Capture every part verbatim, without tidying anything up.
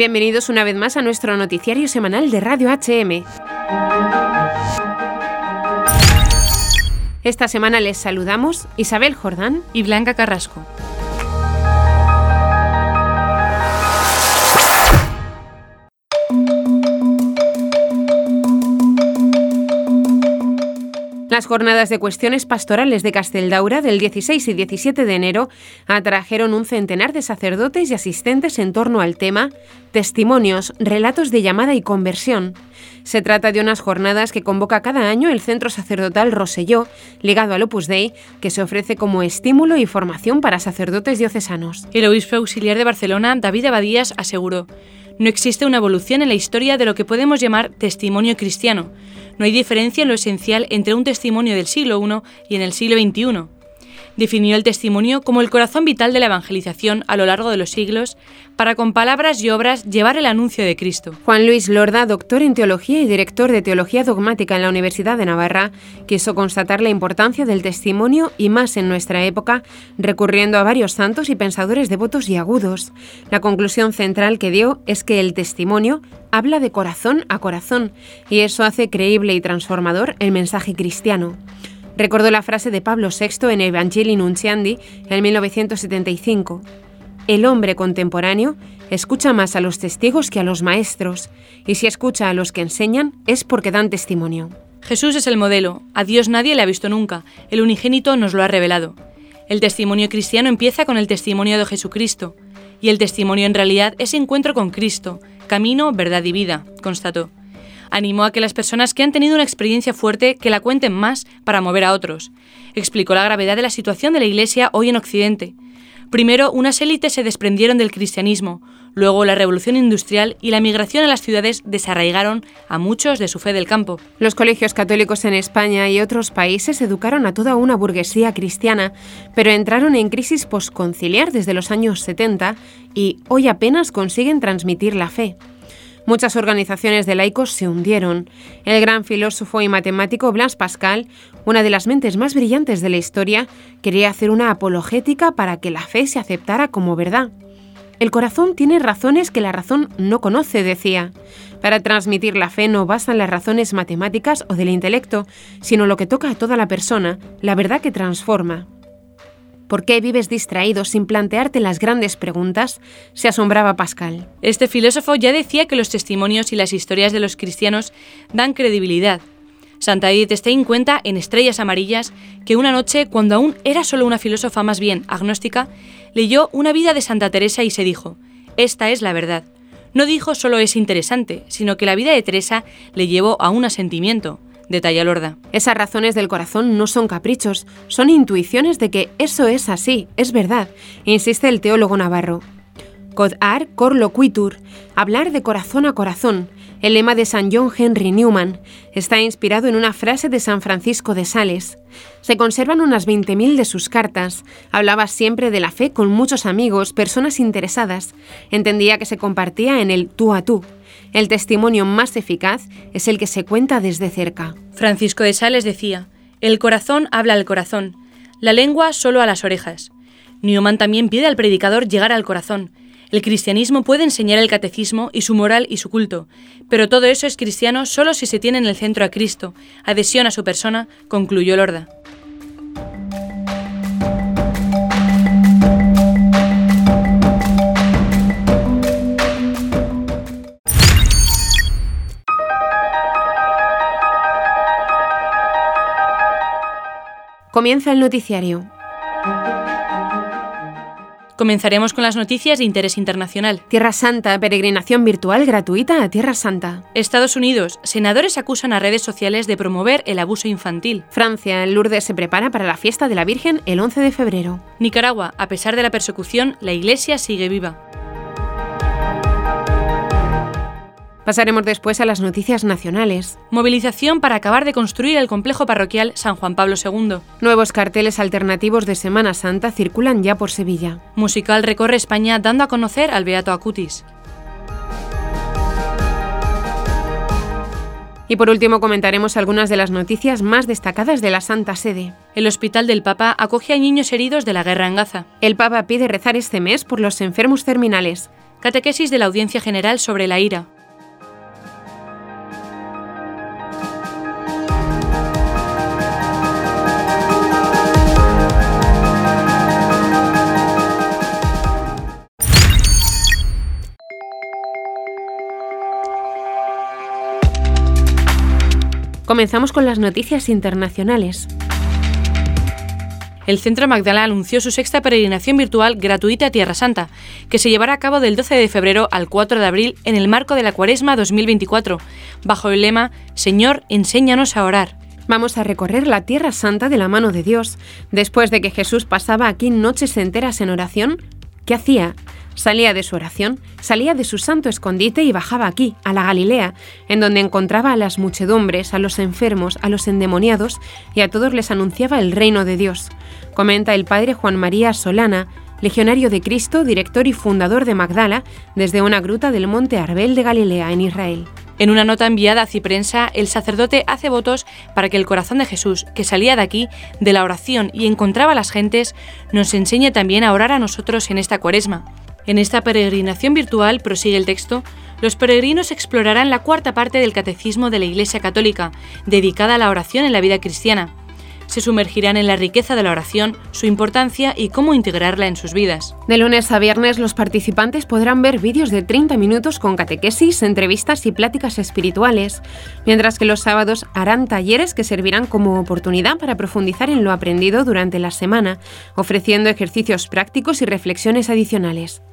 Bienvenidos una vez más a nuestro noticiario semanal de Radio H M. Esta semana les saludamos Isabel Jordán y Blanca Carrasco. Las jornadas de cuestiones pastorales de Casteldaura del dieciséis y diecisiete de enero atrajeron un centenar de sacerdotes y asistentes en torno al tema Testimonios, relatos de llamada y conversión. Se trata de unas jornadas que convoca cada año el Centro Sacerdotal Rosselló, ligado al Opus Dei, que se ofrece como estímulo y formación para sacerdotes diocesanos. El obispo auxiliar de Barcelona, David Abadías, aseguró: no existe una evolución en la historia de lo que podemos llamar testimonio cristiano. No hay diferencia en lo esencial entre un testimonio del siglo primero y en el siglo veintiuno. Definió el testimonio como el corazón vital de la evangelización a lo largo de los siglos, para con palabras y obras llevar el anuncio de Cristo. Juan Luis Lorda, doctor en teología y director de teología dogmática en la Universidad de Navarra, quiso constatar la importancia del testimonio y más en nuestra época, recurriendo a varios santos y pensadores devotos y agudos. La conclusión central que dio es que el testimonio habla de corazón a corazón y eso hace creíble y transformador el mensaje cristiano. Recordó la frase de Pablo sexto en Evangelii Nuntiandi en mil novecientos setenta y cinco. El hombre contemporáneo escucha más a los testigos que a los maestros, y si escucha a los que enseñan es porque dan testimonio. Jesús es el modelo, a Dios nadie le ha visto nunca, el unigénito nos lo ha revelado. El testimonio cristiano empieza con el testimonio de Jesucristo, y el testimonio en realidad es encuentro con Cristo, camino, verdad y vida, constató. Animó a que las personas que han tenido una experiencia fuerte que la cuenten más para mover a otros. Explicó la gravedad de la situación de la Iglesia hoy en Occidente. Primero, unas élites se desprendieron del cristianismo, luego la revolución industrial y la migración a las ciudades desarraigaron a muchos de su fe del campo. Los colegios católicos en España y otros países educaron a toda una burguesía cristiana, pero entraron en crisis posconciliar desde los años setenta y hoy apenas consiguen transmitir la fe. Muchas organizaciones de laicos se hundieron. El gran filósofo y matemático Blaise Pascal, una de las mentes más brillantes de la historia, quería hacer una apologética para que la fe se aceptara como verdad. El corazón tiene razones que la razón no conoce, decía. Para transmitir la fe no bastan las razones matemáticas o del intelecto, sino lo que toca a toda la persona, la verdad que transforma. ¿Por qué vives distraído sin plantearte las grandes preguntas?, se asombraba Pascal. Este filósofo ya decía que los testimonios y las historias de los cristianos dan credibilidad. Santa Edith Stein cuenta en Estrellas Amarillas que una noche, cuando aún era solo una filósofa más bien agnóstica, leyó una vida de Santa Teresa y se dijo: esta es la verdad. No dijo solo es interesante, sino que la vida de Teresa le llevó a un asentimiento. Detalla Lorda. Esas razones del corazón no son caprichos, son intuiciones de que eso es así, es verdad, insiste el teólogo navarro. Cod ar cor loquitur, hablar de corazón a corazón, el lema de San John Henry Newman, está inspirado en una frase de San Francisco de Sales. Se conservan unas veinte mil de sus cartas, hablaba siempre de la fe con muchos amigos, personas interesadas, entendía que se compartía en el tú a tú. El testimonio más eficaz es el que se cuenta desde cerca. Francisco de Sales decía: el corazón habla al corazón, la lengua solo a las orejas. Newman también pide al predicador llegar al corazón. El cristianismo puede enseñar el catecismo y su moral y su culto, pero todo eso es cristiano solo si se tiene en el centro a Cristo, adhesión a su persona, concluyó Lorda. Comienza el noticiario. Comenzaremos con las noticias de interés internacional. Tierra Santa, peregrinación virtual gratuita a Tierra Santa. Estados Unidos, senadores acusan a redes sociales de promover el abuso infantil. Francia, Lourdes se prepara para la fiesta de la Virgen el once de febrero. Nicaragua, a pesar de la persecución, la Iglesia sigue viva. Pasaremos después a las noticias nacionales. Movilización para acabar de construir el complejo parroquial San Juan Pablo segundo. Nuevos carteles alternativos de Semana Santa circulan ya por Sevilla. Musical recorre España dando a conocer al Beato Acutis. Y por último comentaremos algunas de las noticias más destacadas de la Santa Sede. El Hospital del Papa acoge a niños heridos de la guerra en Gaza. El Papa pide rezar este mes por los enfermos terminales. Catequesis de la Audiencia General sobre la ira. Comenzamos con las noticias internacionales. El Centro Magdala anunció su sexta peregrinación virtual gratuita a Tierra Santa, que se llevará a cabo del doce de febrero al cuatro de abril en el marco de la Cuaresma dos mil veinticuatro, bajo el lema «Señor, enséñanos a orar». Vamos a recorrer la Tierra Santa de la mano de Dios. Después de que Jesús pasaba aquí noches enteras en oración, ¿qué hacía? Salía de su oración, salía de su santo escondite y bajaba aquí, a la Galilea, en donde encontraba a las muchedumbres, a los enfermos, a los endemoniados, y a todos les anunciaba el reino de Dios. Comenta el padre Juan María Solana, legionario de Cristo, director y fundador de Magdala, desde una gruta del monte Arbel de Galilea, en Israel. En una nota enviada a Ciprensa, el sacerdote hace votos para que el corazón de Jesús, que salía de aquí, de la oración y encontraba a las gentes, nos enseñe también a orar a nosotros en esta Cuaresma. En esta peregrinación virtual, prosigue el texto, los peregrinos explorarán la cuarta parte del Catecismo de la Iglesia Católica, dedicada a la oración en la vida cristiana. Se sumergirán en la riqueza de la oración, su importancia y cómo integrarla en sus vidas. De lunes a viernes, los participantes podrán ver vídeos de treinta minutos con catequesis, entrevistas y pláticas espirituales, mientras que los sábados harán talleres que servirán como oportunidad para profundizar en lo aprendido durante la semana, ofreciendo ejercicios prácticos y reflexiones adicionales.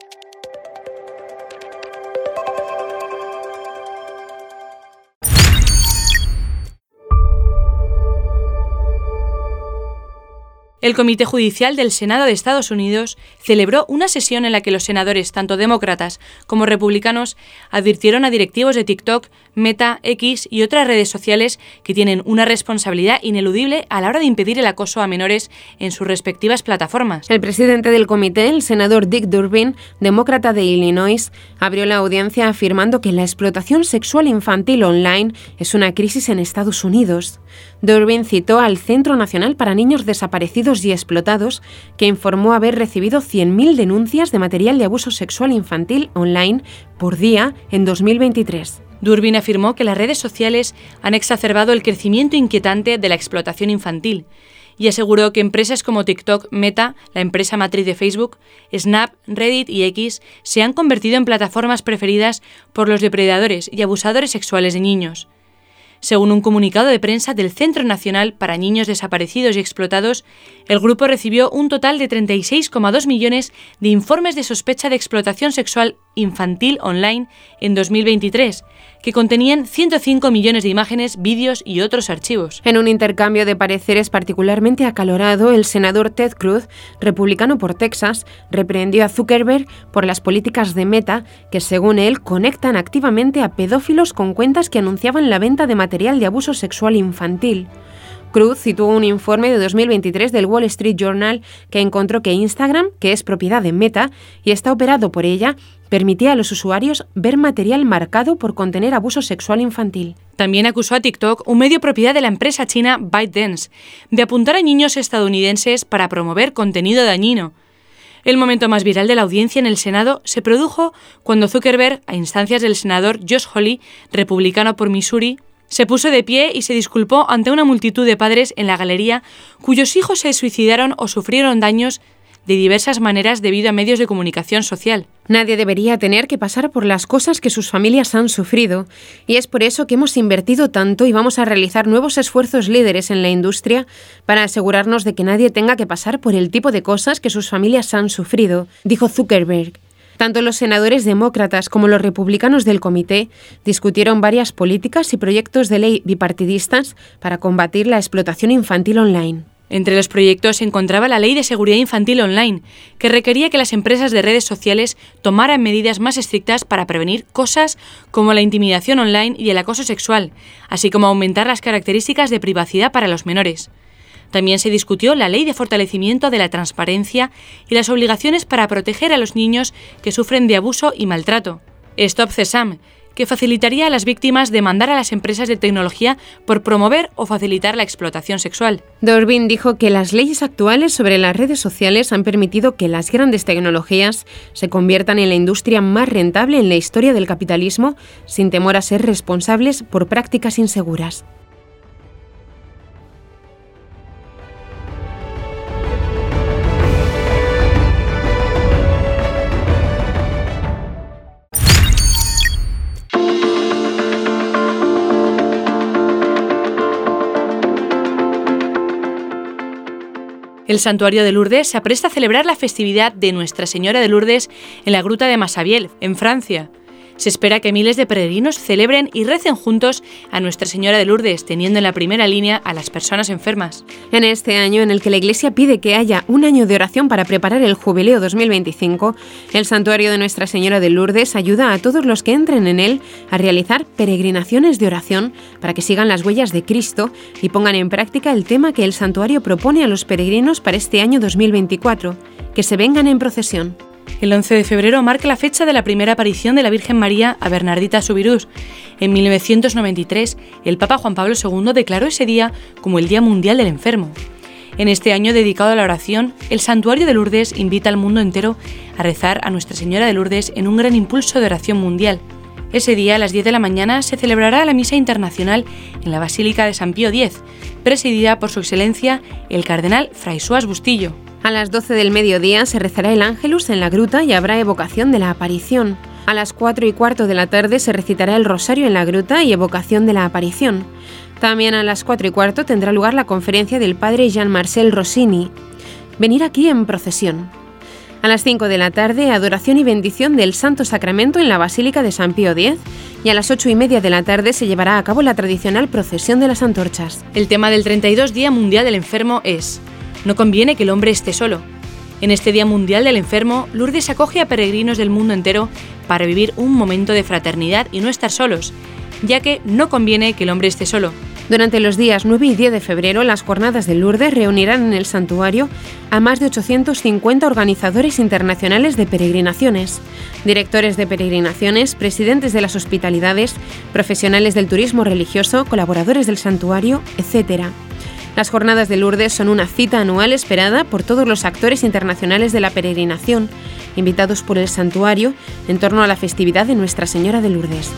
El Comité Judicial del Senado de Estados Unidos celebró una sesión en la que los senadores, tanto demócratas como republicanos, advirtieron a directivos de TikTok, Meta, X y otras redes sociales que tienen una responsabilidad ineludible a la hora de impedir el acoso a menores en sus respectivas plataformas. El presidente del comité, el senador Dick Durbin, demócrata de Illinois, abrió la audiencia afirmando que la explotación sexual infantil online es una crisis en Estados Unidos. Durbin citó al Centro Nacional para Niños Desaparecidos y Explotados, que informó haber recibido cien mil denuncias de material de abuso sexual infantil online por día en dos mil veintitrés. Durbin afirmó que las redes sociales han exacerbado el crecimiento inquietante de la explotación infantil y aseguró que empresas como TikTok, Meta, la empresa matriz de Facebook, Snap, Reddit y X se han convertido en plataformas preferidas por los depredadores y abusadores sexuales de niños. Según un comunicado de prensa del Centro Nacional para Niños Desaparecidos y Explotados, el grupo recibió un total de treinta y seis coma dos millones de informes de sospecha de explotación sexual infantil online en dos mil veintitrés, que contenían ciento cinco millones de imágenes, vídeos y otros archivos. En un intercambio de pareceres particularmente acalorado, el senador Ted Cruz, republicano por Texas, reprendió a Zuckerberg por las políticas de Meta, que según él conectan activamente a pedófilos con cuentas que anunciaban la venta de material de abuso sexual infantil. Cruz citó un informe de dos mil veintitrés del Wall Street Journal que encontró que Instagram, que es propiedad de Meta y está operado por ella, permitía a los usuarios ver material marcado por contener abuso sexual infantil. También acusó a TikTok, un medio propiedad de la empresa china ByteDance, de apuntar a niños estadounidenses para promover contenido dañino. El momento más viral de la audiencia en el Senado se produjo cuando Zuckerberg, a instancias del senador Josh Hawley, republicano por Missouri, se puso de pie y se disculpó ante una multitud de padres en la galería cuyos hijos se suicidaron o sufrieron daños de diversas maneras debido a medios de comunicación social. Nadie debería tener que pasar por las cosas que sus familias han sufrido, y es por eso que hemos invertido tanto y vamos a realizar nuevos esfuerzos líderes en la industria para asegurarnos de que nadie tenga que pasar por el tipo de cosas que sus familias han sufrido, dijo Zuckerberg. Tanto los senadores demócratas como los republicanos del comité discutieron varias políticas y proyectos de ley bipartidistas para combatir la explotación infantil online. Entre los proyectos se encontraba la Ley de Seguridad Infantil Online, que requería que las empresas de redes sociales tomaran medidas más estrictas para prevenir cosas como la intimidación online y el acoso sexual, así como aumentar las características de privacidad para los menores. También se discutió la Ley de Fortalecimiento de la Transparencia y las obligaciones para proteger a los niños que sufren de abuso y maltrato. Stop C S A M, que facilitaría a las víctimas demandar a las empresas de tecnología por promover o facilitar la explotación sexual. Dorbin dijo que las leyes actuales sobre las redes sociales han permitido que las grandes tecnologías se conviertan en la industria más rentable en la historia del capitalismo, sin temor a ser responsables por prácticas inseguras. El santuario de Lourdes se apresta a celebrar la festividad de Nuestra Señora de Lourdes en la gruta de Massabielle, en Francia. Se espera que miles de peregrinos celebren y recen juntos a Nuestra Señora de Lourdes, teniendo en la primera línea a las personas enfermas. En este año en el que la Iglesia pide que haya un año de oración para preparar el Jubileo dos mil veinticinco, el santuario de Nuestra Señora de Lourdes ayuda a todos los que entren en él a realizar peregrinaciones de oración para que sigan las huellas de Cristo y pongan en práctica el tema que el santuario propone a los peregrinos para este año dos mil veinticuatro, que se vengan en procesión. El once de febrero marca la fecha de la primera aparición de la Virgen María a Bernardita Soubirous. En mil novecientos noventa y tres, el Papa Juan Pablo segundo declaró ese día como el Día Mundial del Enfermo. En este año dedicado a la oración, el Santuario de Lourdes invita al mundo entero a rezar a Nuestra Señora de Lourdes en un gran impulso de oración mundial. Ese día, a las diez de la mañana, se celebrará la Misa Internacional en la Basílica de San Pío X, presidida por Su Excelencia el Cardenal François Bustillo. A las doce del mediodía se rezará el Ángelus en la gruta y habrá evocación de la aparición. A las cuatro y cuarto de la tarde se recitará el Rosario en la gruta y evocación de la aparición. También a las cuatro y cuarto tendrá lugar la conferencia del padre Jean-Marcel Rossini. Venir aquí en procesión. A las cinco de la tarde, adoración y bendición del Santo Sacramento en la Basílica de San Pío X, y a las ocho y media de la tarde se llevará a cabo la tradicional procesión de las antorchas. El tema del treinta y dos Día Mundial del Enfermo es: no conviene que el hombre esté solo. En este Día Mundial del Enfermo, Lourdes acoge a peregrinos del mundo entero para vivir un momento de fraternidad y no estar solos, ya que no conviene que el hombre esté solo. Durante los días nueve y diez de febrero, las jornadas de Lourdes reunirán en el santuario a más de ochocientos cincuenta organizadores internacionales de peregrinaciones, directores de peregrinaciones, presidentes de las hospitalidades, profesionales del turismo religioso, colaboradores del santuario, etcétera. Las jornadas de Lourdes son una cita anual esperada por todos los actores internacionales de la peregrinación, invitados por el santuario en torno a la festividad de Nuestra Señora de Lourdes.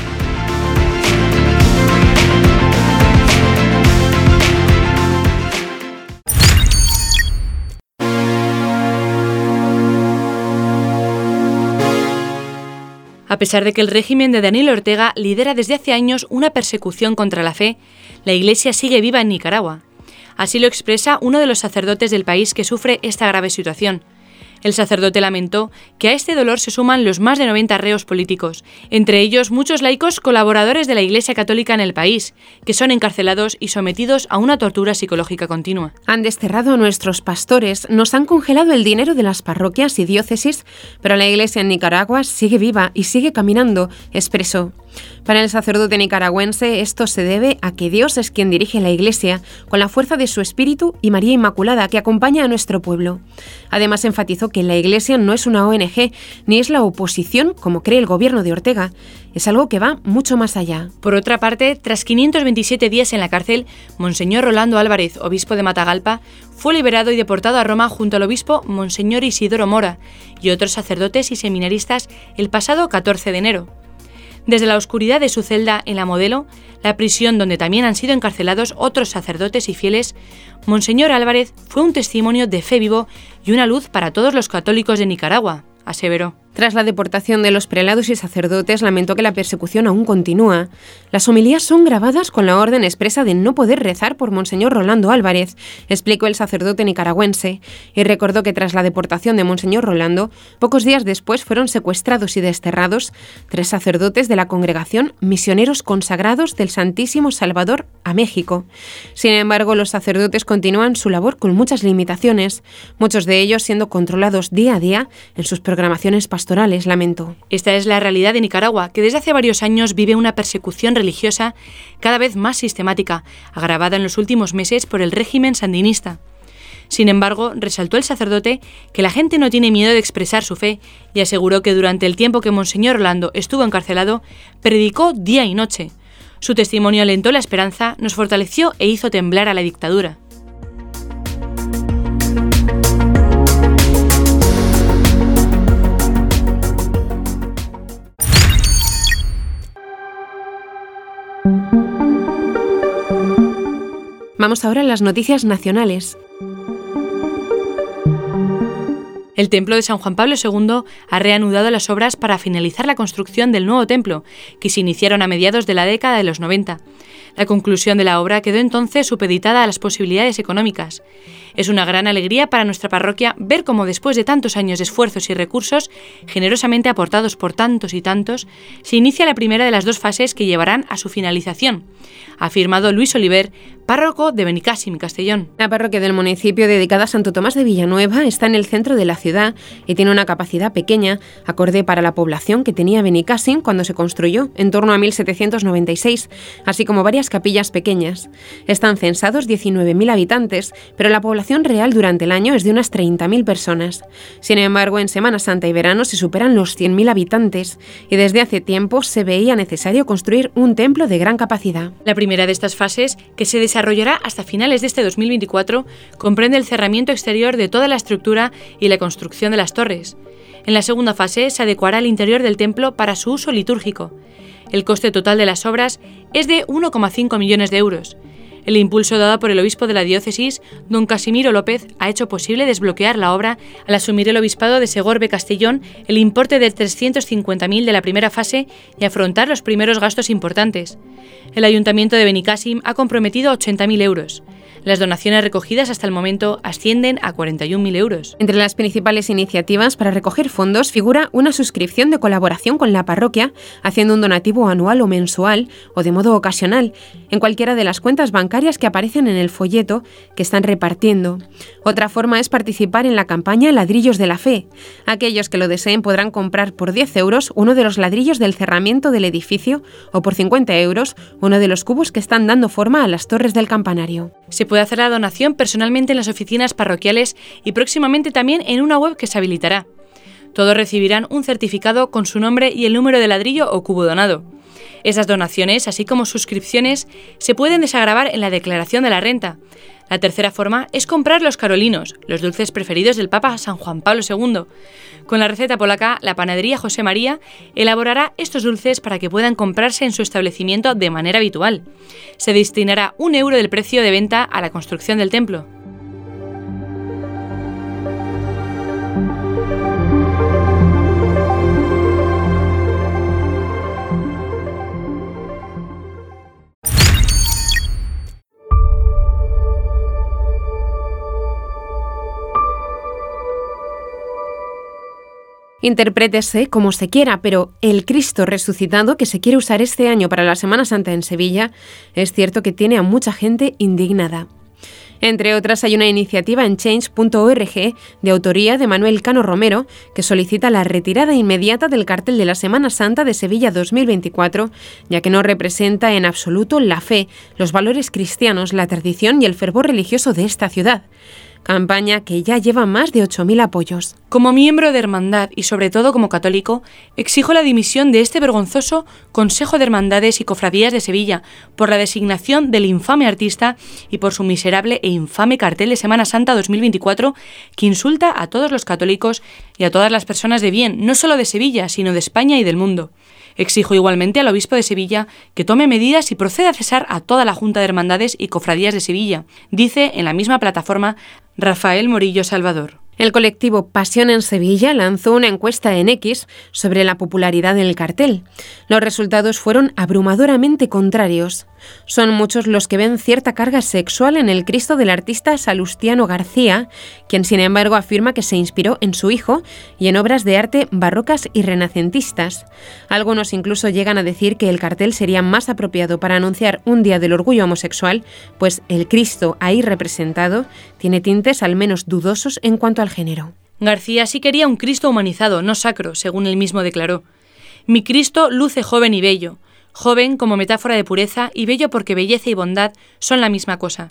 A pesar de que el régimen de Daniel Ortega lidera desde hace años una persecución contra la fe, la Iglesia sigue viva en Nicaragua. Así lo expresa uno de los sacerdotes del país que sufre esta grave situación. El sacerdote lamentó que a este dolor se suman los más de noventa reos políticos, entre ellos muchos laicos colaboradores de la Iglesia Católica en el país, que son encarcelados y sometidos a una tortura psicológica continua. Han desterrado a nuestros pastores, nos han congelado el dinero de las parroquias y diócesis, pero la Iglesia en Nicaragua sigue viva y sigue caminando, expresó. Para el sacerdote nicaragüense, esto se debe a que Dios es quien dirige la Iglesia, con la fuerza de su Espíritu y María Inmaculada, que acompaña a nuestro pueblo. Además, enfatizó que la Iglesia no es una O N G, ni es la oposición, como cree el gobierno de Ortega. Es algo que va mucho más allá. Por otra parte, tras quinientos veintisiete días en la cárcel, Monseñor Rolando Álvarez, obispo de Matagalpa, fue liberado y deportado a Roma junto al obispo Monseñor Isidoro Mora y otros sacerdotes y seminaristas el pasado catorce de enero. Desde la oscuridad de su celda en La Modelo, la prisión donde también han sido encarcelados otros sacerdotes y fieles, Monseñor Álvarez fue un testimonio de fe vivo y una luz para todos los católicos de Nicaragua, aseveró. Tras la deportación de los prelados y sacerdotes, lamentó que la persecución aún continúa. Las homilías son grabadas con la orden expresa de no poder rezar por Monseñor Rolando Álvarez, explicó el sacerdote nicaragüense, y recordó que tras la deportación de Monseñor Rolando, pocos días después fueron secuestrados y desterrados tres sacerdotes de la congregación Misioneros Consagrados del Santísimo Salvador a México. Sin embargo, los sacerdotes continúan su labor con muchas limitaciones, muchos de ellos siendo controlados día a día en sus programaciones pastorales. Pastorales, lamentó. Esta es la realidad de Nicaragua, que desde hace varios años vive una persecución religiosa cada vez más sistemática, agravada en los últimos meses por el régimen sandinista. Sin embargo, resaltó el sacerdote que la gente no tiene miedo de expresar su fe y aseguró que durante el tiempo que Monseñor Orlando estuvo encarcelado, predicó día y noche. Su testimonio alentó la esperanza, nos fortaleció e hizo temblar a la dictadura. Vamos ahora a las noticias nacionales. El templo de San Juan Pablo segundo ha reanudado las obras para finalizar la construcción del nuevo templo, que se iniciaron a mediados de la década de los noventa. La conclusión de la obra quedó entonces supeditada a las posibilidades económicas. Es una gran alegría para nuestra parroquia ver cómo después de tantos años de esfuerzos y recursos, generosamente aportados por tantos y tantos, se inicia la primera de las dos fases que llevarán a su finalización, ha afirmado Luis Oliver, párroco de Benicàssim, Castellón. La parroquia del municipio, dedicada a Santo Tomás de Villanueva, está en el centro de la ciudad y tiene una capacidad pequeña, acorde para la población que tenía Benicàssim cuando se construyó, en torno a mil setecientos noventa y seis, así como varias capillas pequeñas. Están censados diecinueve mil habitantes, pero la población real durante el año es de unas treinta mil personas. Sin embargo, en Semana Santa y verano se superan los cien mil habitantes y desde hace tiempo se veía necesario construir un templo de gran capacidad. La primera de estas fases, que se desarrollará hasta finales de este dos mil veinticuatro, comprende el cerramiento exterior de toda la estructura y la construcción de las torres. En la segunda fase se adecuará el interior del templo para su uso litúrgico. El coste total de las obras es de uno coma cinco millones de euros. El impulso dado por el obispo de la diócesis, don Casimiro López, ha hecho posible desbloquear la obra al asumir el obispado de Segorbe-Castellón el importe de trescientos cincuenta mil de la primera fase y afrontar los primeros gastos importantes. El ayuntamiento de Benicàssim ha comprometido ochenta mil euros. Las donaciones recogidas hasta el momento ascienden a cuarenta y un mil euros. Entre las principales iniciativas para recoger fondos figura una suscripción de colaboración con la parroquia, haciendo un donativo anual o mensual o de modo ocasional, en cualquiera de las cuentas bancarias que aparecen en el folleto que están repartiendo. Otra forma es participar en la campaña Ladrillos de la Fe. Aquellos que lo deseen podrán comprar por diez euros uno de los ladrillos del cerramiento del edificio o por cincuenta euros uno de los cubos que están dando forma a las torres del campanario. Se puede hacer la donación personalmente en las oficinas parroquiales y próximamente también en una web que se habilitará. Todos recibirán un certificado con su nombre y el número de ladrillo o cubo donado. Esas donaciones, así como suscripciones, se pueden desagravar en la declaración de la renta. La tercera forma es comprar los carolinos, los dulces preferidos del Papa San Juan Pablo segundo. Con la receta polaca, la panadería José María elaborará estos dulces para que puedan comprarse en su establecimiento de manera habitual. Se destinará un euro del precio de venta a la construcción del templo. Interprétese como se quiera, pero el Cristo resucitado que se quiere usar este año para la Semana Santa en Sevilla es cierto que tiene a mucha gente indignada. Entre otras, hay una iniciativa en change punto org de autoría de Manuel Cano Romero que solicita la retirada inmediata del cartel de la Semana Santa de Sevilla dos mil veinticuatro, ya que no representa en absoluto la fe, los valores cristianos, la tradición y el fervor religioso de esta ciudad. Campaña que ya lleva más de ocho mil apoyos. Como miembro de Hermandad y sobre todo como católico, exijo la dimisión de este vergonzoso Consejo de Hermandades y Cofradías de Sevilla por la designación del infame artista y por su miserable e infame cartel de Semana Santa dos mil veinticuatro que insulta a todos los católicos y a todas las personas de bien, no solo de Sevilla, sino de España y del mundo. Exijo igualmente al obispo de Sevilla que tome medidas y proceda a cesar a toda la Junta de Hermandades y Cofradías de Sevilla, dice en la misma plataforma Rafael Morillo Salvador. El colectivo Pasión en Sevilla lanzó una encuesta en X sobre la popularidad del cartel. Los resultados fueron abrumadoramente contrarios. Son muchos los que ven cierta carga sexual en el Cristo del artista Salustiano García, quien sin embargo afirma que se inspiró en su hijo y en obras de arte barrocas y renacentistas. Algunos incluso llegan a decir que el cartel sería más apropiado para anunciar un día del orgullo homosexual, pues el Cristo ahí representado tiene tintes al menos dudosos en cuanto al género. García sí quería un Cristo humanizado, no sacro, según él mismo declaró. Mi Cristo luce joven y bello. Joven como metáfora de pureza y bello porque belleza y bondad son la misma cosa.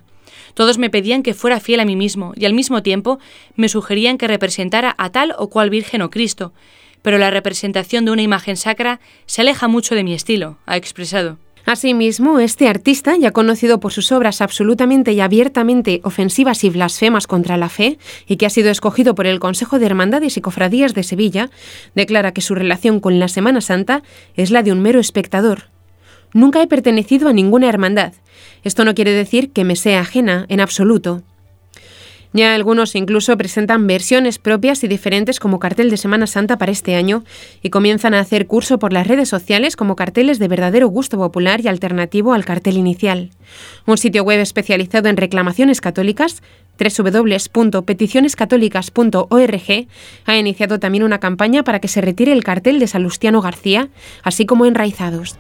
Todos me pedían que fuera fiel a mí mismo y al mismo tiempo me sugerían que representara a tal o cual Virgen o Cristo, pero la representación de una imagen sacra se aleja mucho de mi estilo, ha expresado. Asimismo, este artista, ya conocido por sus obras absolutamente y abiertamente ofensivas y blasfemas contra la fe, y que ha sido escogido por el Consejo de Hermandades y Cofradías de Sevilla, declara que su relación con la Semana Santa es la de un mero espectador. Nunca he pertenecido a ninguna hermandad. Esto no quiere decir que me sea ajena, en absoluto. Ya algunos incluso presentan versiones propias y diferentes como cartel de Semana Santa para este año y comienzan a hacer curso por las redes sociales como carteles de verdadero gusto popular y alternativo al cartel inicial. Un sitio web especializado en reclamaciones católicas, doble u doble u doble u punto peticiones católicas punto org, ha iniciado también una campaña para que se retire el cartel de Salustiano García, así como enraizados.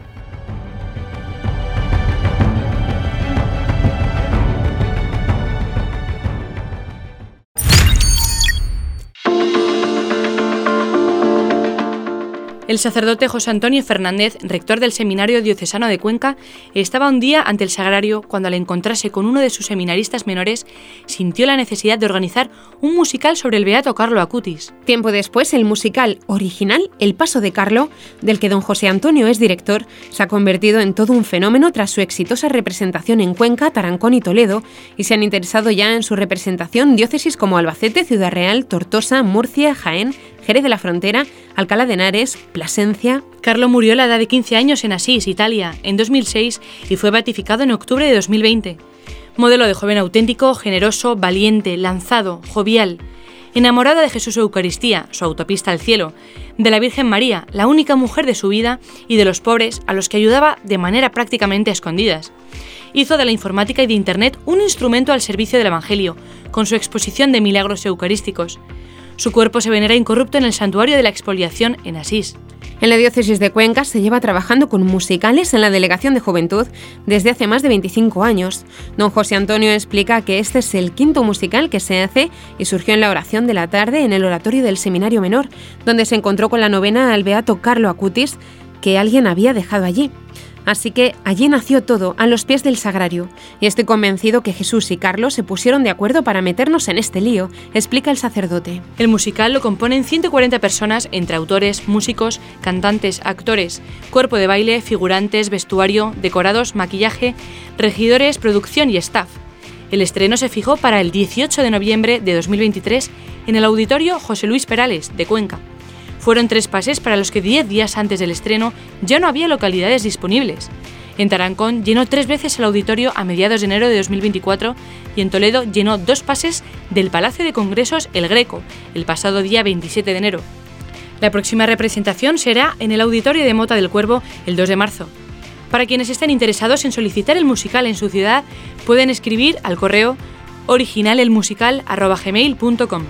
El sacerdote José Antonio Fernández, rector del Seminario Diocesano de Cuenca, estaba un día ante el sagrario cuando, al encontrarse con uno de sus seminaristas menores, sintió la necesidad de organizar un musical sobre el beato Carlo Acutis. Tiempo después, el musical original El Paso de Carlo, del que don José Antonio es director, se ha convertido en todo un fenómeno tras su exitosa representación en Cuenca, Tarancón y Toledo, y se han interesado ya en su representación diócesis como Albacete, Ciudad Real, Tortosa, Murcia, Jaén, Jerez de la Frontera, Alcalá de Henares, Plasencia. Carlo murió a la edad de quince años en Asís, Italia, en dos mil seis y fue beatificado en octubre de dos mil veinte. Modelo de joven auténtico, generoso, valiente, lanzado, jovial. Enamorado de Jesús Eucaristía, su autopista al cielo, de la Virgen María, la única mujer de su vida, y de los pobres, a los que ayudaba de manera prácticamente a escondidas. Hizo de la informática y de Internet un instrumento al servicio del Evangelio, con su exposición de milagros eucarísticos. Su cuerpo se venera incorrupto en el Santuario de la Expoliación en Asís. En la diócesis de Cuenca se lleva trabajando con musicales en la Delegación de Juventud desde hace más de veinticinco años. Don José Antonio explica que este es el quinto musical que se hace y surgió en la oración de la tarde en el oratorio del Seminario Menor, donde se encontró con la novena al beato Carlo Acutis, que alguien había dejado allí. Así que allí nació todo, a los pies del sagrario, y estoy convencido que Jesús y Carlos se pusieron de acuerdo para meternos en este lío, explica el sacerdote. El musical lo componen ciento cuarenta personas entre autores, músicos, cantantes, actores, cuerpo de baile, figurantes, vestuario, decorados, maquillaje, regidores, producción y staff. El estreno se fijó para el dieciocho de noviembre de dos mil veintitrés en el Auditorio José Luis Perales, de Cuenca. Fueron tres pases para los que diez días antes del estreno ya no había localidades disponibles. En Tarancón llenó tres veces el auditorio a mediados de enero de dos mil veinticuatro y en Toledo llenó dos pases del Palacio de Congresos El Greco, el pasado día veintisiete de enero. La próxima representación será en el Auditorio de Mota del Cuervo el dos de marzo. Para quienes estén interesados en solicitar el musical en su ciudad, pueden escribir al correo originalelmusical arroba gmail punto com.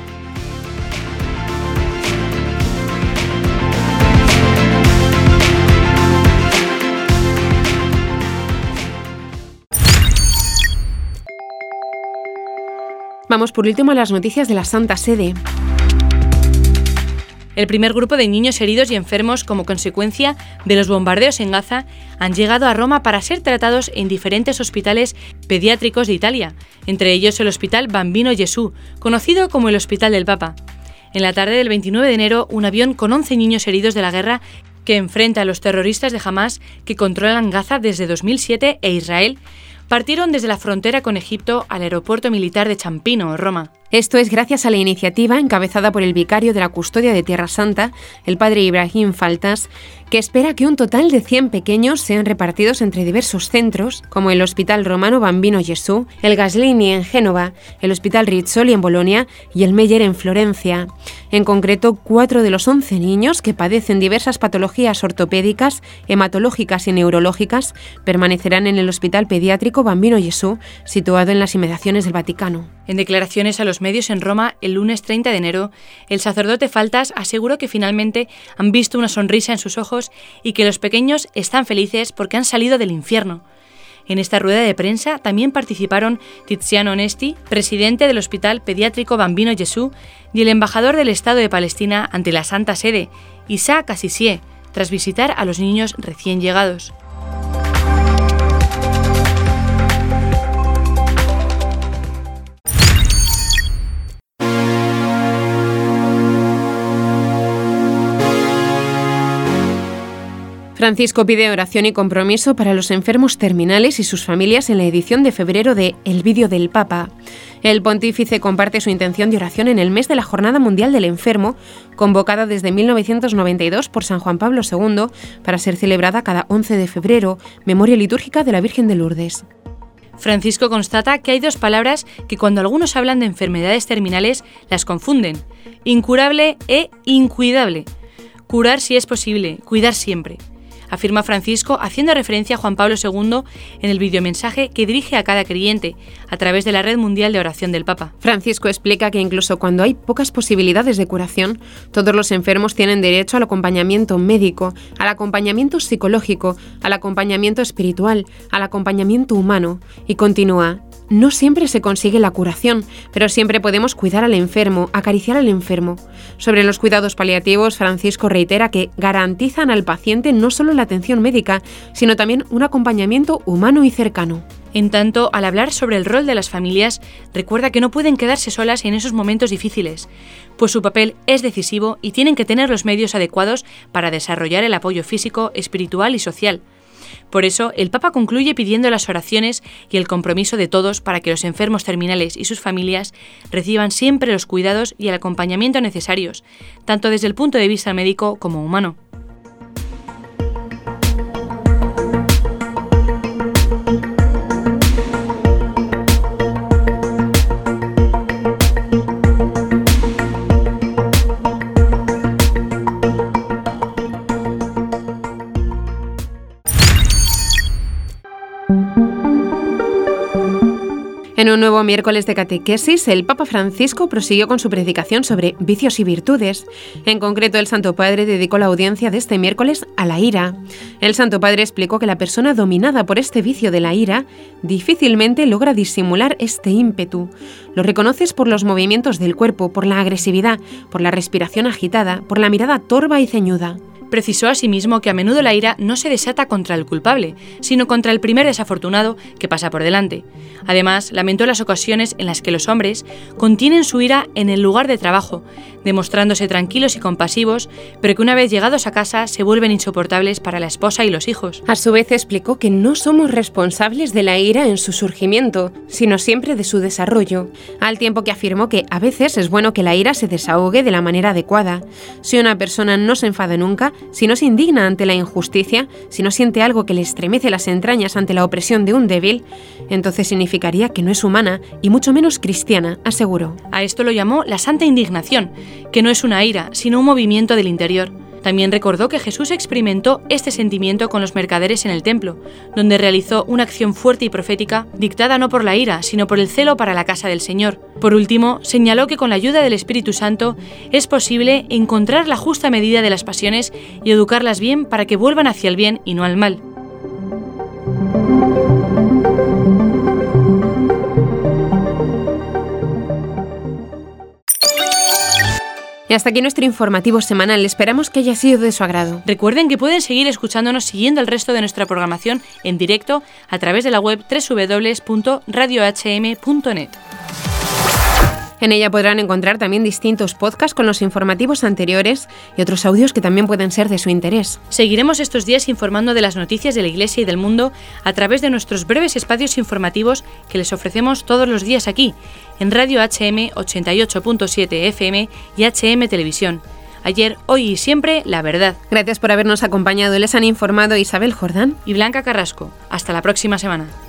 Vamos por último a las noticias de la Santa Sede. El primer grupo de niños heridos y enfermos como consecuencia de los bombardeos en Gaza han llegado a Roma para ser tratados en diferentes hospitales pediátricos de Italia, entre ellos el Hospital Bambino Gesù, conocido como el Hospital del Papa. En la tarde del veintinueve de enero, un avión con once niños heridos de la guerra que enfrenta a los terroristas de Hamás que controlan Gaza desde dos mil siete e Israel, partieron desde la frontera con Egipto al aeropuerto militar de Ciampino, Roma. Esto es gracias a la iniciativa encabezada por el vicario de la Custodia de Tierra Santa, el padre Ibrahim Faltas, que espera que un total de cien pequeños sean repartidos entre diversos centros, como el Hospital Romano Bambino Gesù, el Gaslini en Génova, el Hospital Rizzoli en Bolonia y el Meyer en Florencia. En concreto, cuatro de los once niños que padecen diversas patologías ortopédicas, hematológicas y neurológicas permanecerán en el Hospital Pediátrico Bambino Gesù, situado en las inmediaciones del Vaticano. En declaraciones a los medios en Roma el lunes treinta de enero, el sacerdote Faltas aseguró que finalmente han visto una sonrisa en sus ojos y que los pequeños están felices porque han salido del infierno. En esta rueda de prensa también participaron Tiziano Onesti, presidente del Hospital Pediátrico Bambino Gesù, y el embajador del Estado de Palestina ante la Santa Sede, Isaac Assisié, tras visitar a los niños recién llegados. Francisco pide oración y compromiso para los enfermos terminales y sus familias en la edición de febrero de El Vídeo del Papa. El pontífice comparte su intención de oración en el mes de la Jornada Mundial del Enfermo, convocada desde mil novecientos noventa y dos por San Juan Pablo segundo para ser celebrada cada once de febrero, memoria litúrgica de la Virgen de Lourdes. Francisco constata que hay dos palabras que cuando algunos hablan de enfermedades terminales las confunden: incurable e incuidable. Curar si es posible, cuidar siempre, afirma Francisco, haciendo referencia a Juan Pablo segundo en el videomensaje que dirige a cada creyente a través de la Red Mundial de Oración del Papa. Francisco explica que incluso cuando hay pocas posibilidades de curación, todos los enfermos tienen derecho al acompañamiento médico, al acompañamiento psicológico, al acompañamiento espiritual, al acompañamiento humano. Y continúa: no siempre se consigue la curación, pero siempre podemos cuidar al enfermo, acariciar al enfermo. Sobre los cuidados paliativos, Francisco reitera que garantizan al paciente no solo la atención médica, sino también un acompañamiento humano y cercano. En tanto, al hablar sobre el rol de las familias, recuerda que no pueden quedarse solas en esos momentos difíciles, pues su papel es decisivo y tienen que tener los medios adecuados para desarrollar el apoyo físico, espiritual y social. Por eso, el Papa concluye pidiendo las oraciones y el compromiso de todos para que los enfermos terminales y sus familias reciban siempre los cuidados y el acompañamiento necesarios, tanto desde el punto de vista médico como humano. En un nuevo miércoles de catequesis, el Papa Francisco prosiguió con su predicación sobre vicios y virtudes. En concreto, el Santo Padre dedicó la audiencia de este miércoles a la ira. El Santo Padre explicó que la persona dominada por este vicio de la ira difícilmente logra disimular este ímpetu. Lo reconoces por los movimientos del cuerpo, por la agresividad, por la respiración agitada, por la mirada torva y ceñuda. Precisó asimismo que a menudo la ira no se desata contra el culpable, sino contra el primer desafortunado que pasa por delante. Además, lamentó las ocasiones en las que los hombres contienen su ira en el lugar de trabajo, demostrándose tranquilos y compasivos, pero que una vez llegados a casa se vuelven insoportables para la esposa y los hijos. A su vez explicó que no somos responsables de la ira en su surgimiento, sino siempre de su desarrollo, al tiempo que afirmó que a veces es bueno que la ira se desahogue de la manera adecuada. Si una persona no se enfada nunca, si no se indigna ante la injusticia, si no siente algo que le estremece las entrañas ante la opresión de un débil, entonces significaría que no es humana y mucho menos cristiana, aseguró. A esto lo llamó la santa indignación, que no es una ira, sino un movimiento del interior. También recordó que Jesús experimentó este sentimiento con los mercaderes en el templo, donde realizó una acción fuerte y profética, dictada no por la ira, sino por el celo para la casa del Señor. Por último, señaló que con la ayuda del Espíritu Santo es posible encontrar la justa medida de las pasiones y educarlas bien para que vuelvan hacia el bien y no al mal. Y hasta aquí nuestro informativo semanal. Esperamos que haya sido de su agrado. Recuerden que pueden seguir escuchándonos siguiendo el resto de nuestra programación en directo a través de la web doble u doble u doble u punto radio h m punto net. En ella podrán encontrar también distintos podcasts con los informativos anteriores y otros audios que también pueden ser de su interés. Seguiremos estos días informando de las noticias de la Iglesia y del mundo a través de nuestros breves espacios informativos que les ofrecemos todos los días aquí, en Radio H M ochenta y ocho punto siete F M y H M Televisión. Ayer, hoy y siempre, la verdad. Gracias por habernos acompañado. Les han informado Isabel Jordán y Blanca Carrasco. Hasta la próxima semana.